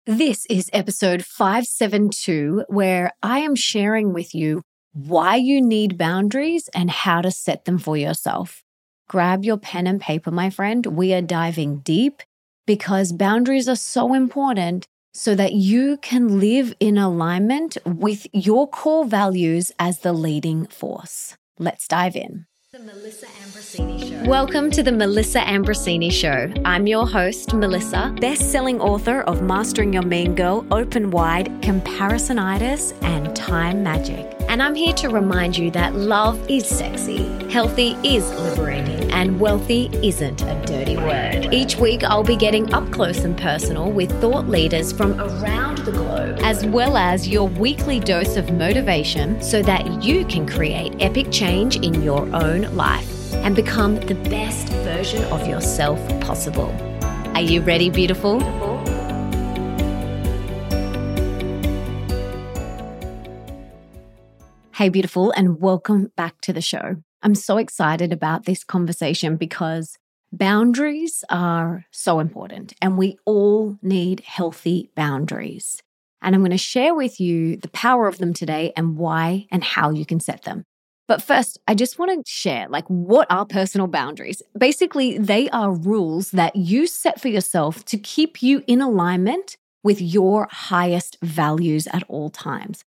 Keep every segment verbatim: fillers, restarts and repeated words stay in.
This is episode five seventy-two, where I am sharing with you why you need boundaries and how to set them for yourself. Grab your pen and paper, my friend. We are diving deep because boundaries are so important so that you can live in alignment with your core values as the leading force. Let's dive in. The Melissa Ambrosini Show. Welcome to the Melissa Ambrosini Show. I'm your host, Melissa, best-selling author of Mastering Your Mean Girl, Open Wide, Comparisonitis, and Time Magic. And I'm here to remind you that love is sexy, healthy is liberating, and wealthy isn't a dirty word. Each week, I'll be getting up close and personal with thought leaders from around the globe, as well as your weekly dose of motivation so that you can create epic change in your own life and become the best version of yourself possible. Are you ready, beautiful? Hey, beautiful, and welcome back to the show. I'm so excited about this conversation because boundaries are so important and we all need healthy boundaries. And I'm going to share with you the power of them today and why and how you can set them. But first, I just want to share, like, what are personal boundaries? Basically, they are rules that you set for yourself to keep you in alignment with your highest values at all times.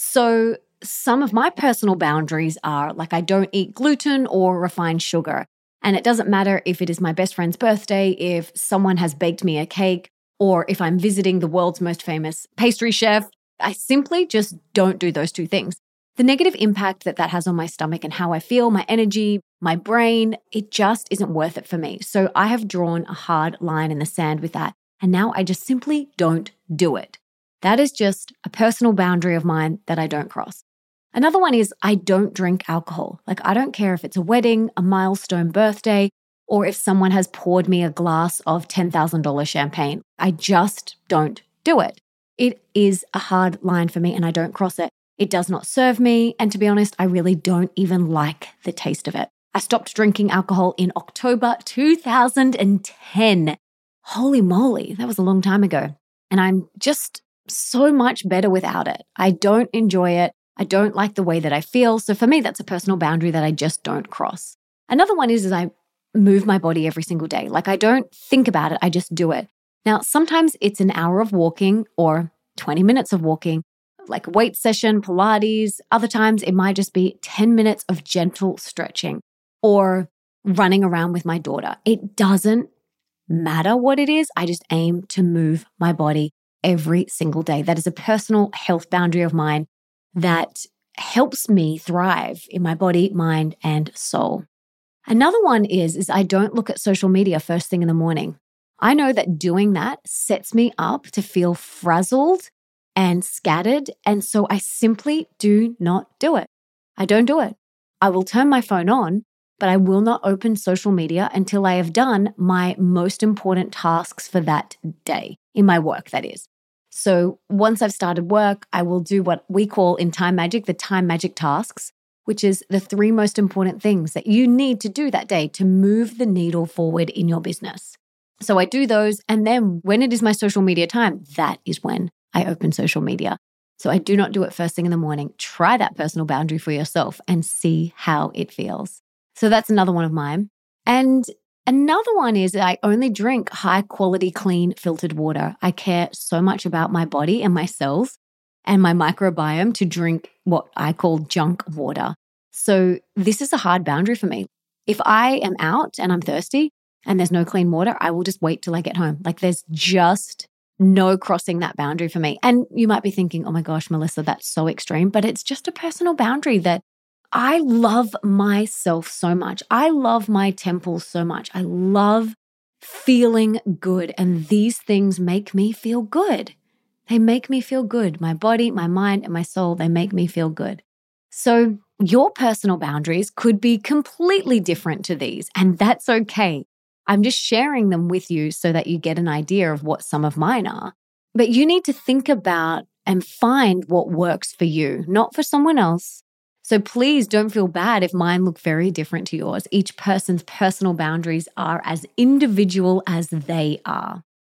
So some of my personal boundaries are like I don't eat gluten or refined sugar. And it doesn't matter if it is my best friend's birthday, if someone has baked me a cake, or if I'm visiting the world's most famous pastry chef. I simply just don't do those two things. The negative impact that that has on my stomach and how I feel, my energy, my brain, it just isn't worth it for me. So I have drawn a hard line in the sand with that. And now I just simply don't do it. That is just a personal boundary of mine that I don't cross. Another one is I don't drink alcohol. Like, I don't care if it's a wedding, a milestone birthday, or if someone has poured me a glass of ten thousand dollars champagne. I just don't do it. It is a hard line for me and I don't cross it. It does not serve me. And to be honest, I really don't even like the taste of it. I stopped drinking alcohol in October two thousand ten. Holy moly, that was a long time ago. And I'm just so much better without it. I don't enjoy it. I don't like the way that I feel. So for me, that's a personal boundary that I just don't cross. Another one is, is I move my body every single day. Like, I don't think about it. I just do it. Now, sometimes it's an hour of walking or twenty minutes of walking, like a weight session, Pilates. Other times it might just be ten minutes of gentle stretching or running around with my daughter. It doesn't matter what it is. I just aim to move my body every single day. That is a personal health boundary of mine that helps me thrive in my body, mind, and soul. Another one is, is I don't look at social media first thing in the morning. I know that doing that sets me up to feel frazzled and scattered, and so I simply do not do it. I don't do it. I will turn my phone on, but I will not open social media until I have done my most important tasks for that day, in my work, that is. So once I've started work, I will do what we call in Time Magic, the Time Magic tasks, which is the three most important things that you need to do that day to move the needle forward in your business. So I do those. And then when it is my social media time, that is when I open social media. So I do not do it first thing in the morning. Try that personal boundary for yourself and see how it feels. So that's another one of mine. And another one is that I only drink high quality, clean, filtered water. I care so much about my body and my cells and my microbiome to drink what I call junk water. So this is a hard boundary for me. If I am out and I'm thirsty and there's no clean water, I will just wait till I get home. Like, there's just no crossing that boundary for me. And you might be thinking, oh my gosh, Melissa, that's so extreme, but it's just a personal boundary that I love myself so much. I love my temples so much. I love feeling good. And these things make me feel good. They make me feel good. My body, my mind, and my soul, they make me feel good. So your personal boundaries could be completely different to these, and that's okay. I'm just sharing them with you so that you get an idea of what some of mine are. But you need to think about and find what works for you, not for someone else. So please don't feel bad if mine look very different to yours. Each person's personal boundaries are as individual as they are.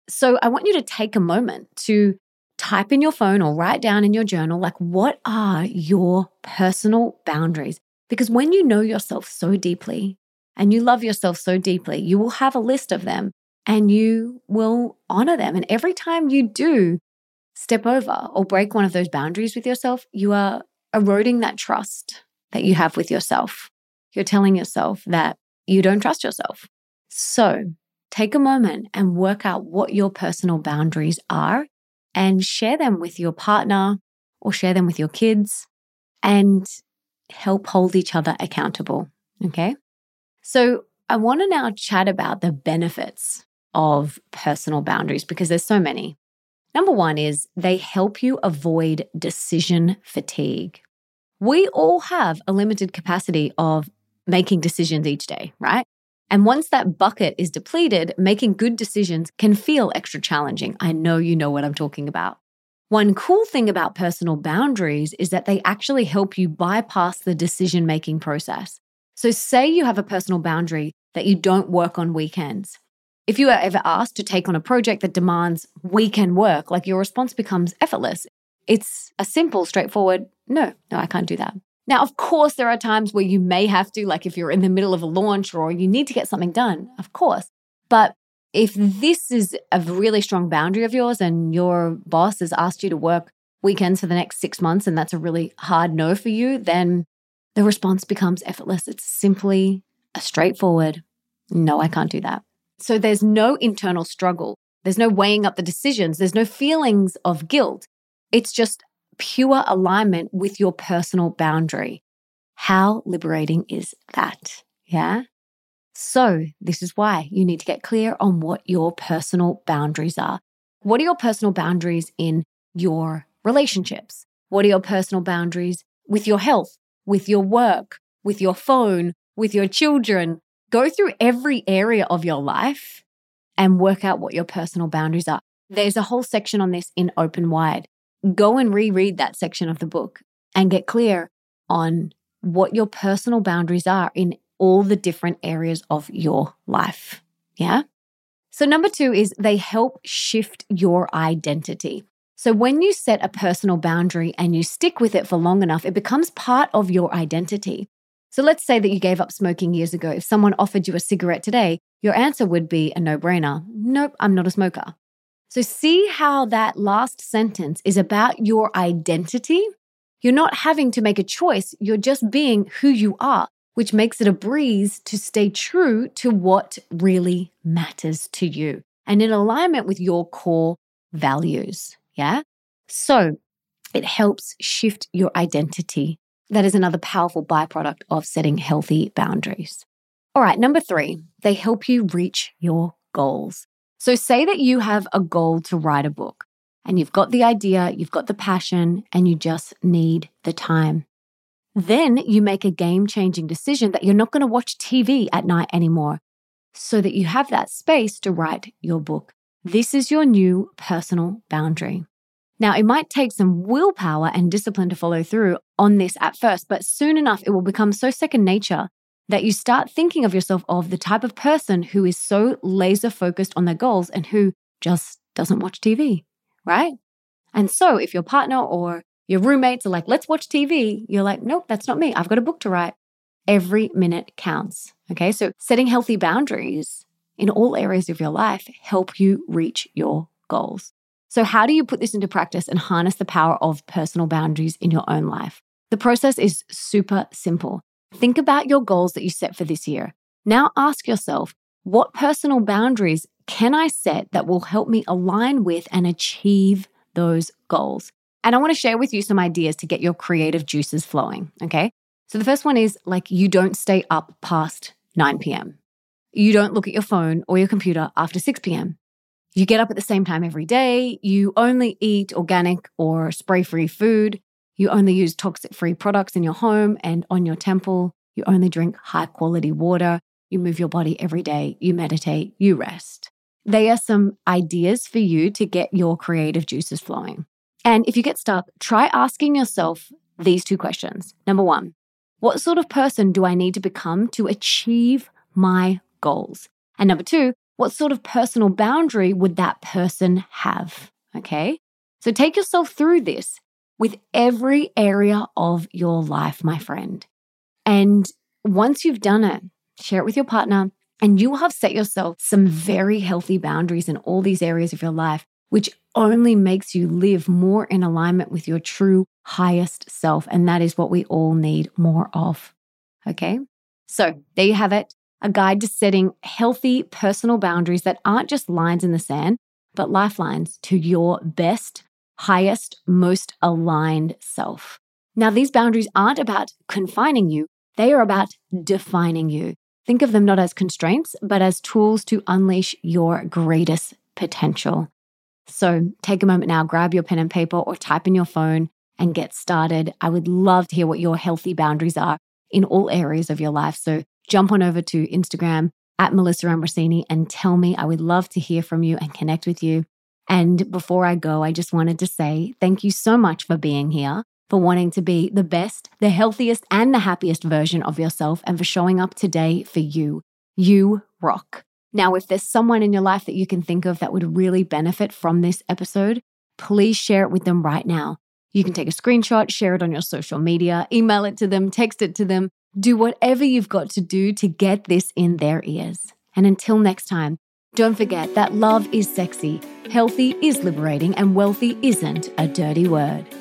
So I want you to take a moment to type in your phone or write down in your journal, like, what are your personal boundaries? Because when you know yourself so deeply and you love yourself so deeply, you will have a list of them and you will honor them. And every time you do step over or break one of those boundaries with yourself, you are eroding that trust that you have with yourself. You're telling yourself that you don't trust yourself. So take a moment and work out what your personal boundaries are and share them with your partner or share them with your kids and help hold each other accountable. Okay. So I want to now chat about the benefits of personal boundaries because there's so many. Number one is they help you avoid decision fatigue. We all have a limited capacity of making decisions each day, right? And once that bucket is depleted, making good decisions can feel extra challenging. I know you know what I'm talking about. One cool thing about personal boundaries is that they actually help you bypass the decision-making process. So say you have a personal boundary that you don't work on weekends. If you are ever asked to take on a project that demands weekend work, like your response becomes effortless. It's a simple, straightforward, no, no, I can't do that. Now, of course, there are times where you may have to, like if you're in the middle of a launch or you need to get something done, of course. But if this is a really strong boundary of yours and your boss has asked you to work weekends for the next six months and that's a really hard no for you, then the response becomes effortless. It's simply a straightforward, no, I can't do that. So there's no internal struggle. There's no weighing up the decisions. There's no feelings of guilt. It's just pure alignment with your personal boundary. How liberating is that? Yeah. So this is why you need to get clear on what your personal boundaries are. What are your personal boundaries in your relationships? What are your personal boundaries with your health, with your work, with your phone, with your children? Go through every area of your life and work out what your personal boundaries are. There's a whole section on this in Open Wide. Go and reread that section of the book and get clear on what your personal boundaries are in all the different areas of your life. Yeah. So number two is they help shift your identity. So when you set a personal boundary and you stick with it for long enough, it becomes part of your identity. So let's say that you gave up smoking years ago. If someone offered you a cigarette today, your answer would be a no-brainer. Nope, I'm not a smoker. So see how that last sentence is about your identity? You're not having to make a choice. You're just being who you are, which makes it a breeze to stay true to what really matters to you and in alignment with your core values. Yeah. So it helps shift your identity. That is another powerful byproduct of setting healthy boundaries. All right, number three, they help you reach your goals. So say that you have a goal to write a book and you've got the idea, you've got the passion, and you just need the time. Then you make a game-changing decision that you're not going to watch T V at night anymore so that you have that space to write your book. This is your new personal boundary. Now, it might take some willpower and discipline to follow through on this at first, but soon enough, it will become so second nature that you start thinking of yourself of the type of person who is so laser focused on their goals and who just doesn't watch T V, right? And so if your partner or your roommates are like, let's watch T V, you're like, nope, that's not me. I've got a book to write. Every minute counts, okay? So setting healthy boundaries in all areas of your life help you reach your goals. So how do you put this into practice and harness the power of personal boundaries in your own life? The process is super simple. Think about your goals that you set for this year. Now ask yourself, what personal boundaries can I set that will help me align with and achieve those goals? And I want to share with you some ideas to get your creative juices flowing, okay? So the first one is like you don't stay up past nine p.m. You don't look at your phone or your computer after six p.m. You get up at the same time every day. You only eat organic or spray-free food. You only use toxic-free products in your home and on your temple. You only drink high-quality water. You move your body every day. You meditate. You rest. They are some ideas for you to get your creative juices flowing. And if you get stuck, try asking yourself these two questions. Number one, what sort of person do I need to become to achieve my goals? And number two, what sort of personal boundary would that person have? Okay. So take yourself through this with every area of your life, my friend. And once you've done it, share it with your partner, and you will have set yourself some very healthy boundaries in all these areas of your life, which only makes you live more in alignment with your true highest self. And that is what we all need more of. Okay. So there you have it. A guide to setting healthy personal boundaries that aren't just lines in the sand, but lifelines to your best, highest, most aligned self. Now, these boundaries aren't about confining you. They are about defining you. Think of them not as constraints, but as tools to unleash your greatest potential. So take a moment now, grab your pen and paper or type in your phone and get started. I would love to hear what your healthy boundaries are in all areas of your life. So jump on over to Instagram at Melissa Ambrosini and tell me. I would love to hear from you and connect with you. And before I go, I just wanted to say thank you so much for being here, for wanting to be the best, the healthiest, and the happiest version of yourself, and for showing up today for you. You rock. Now, if there's someone in your life that you can think of that would really benefit from this episode, please share it with them right now. You can take a screenshot, share it on your social media, email it to them, text it to them, do whatever you've got to do to get this in their ears. And until next time, don't forget that love is sexy, healthy is liberating, and wealthy isn't a dirty word.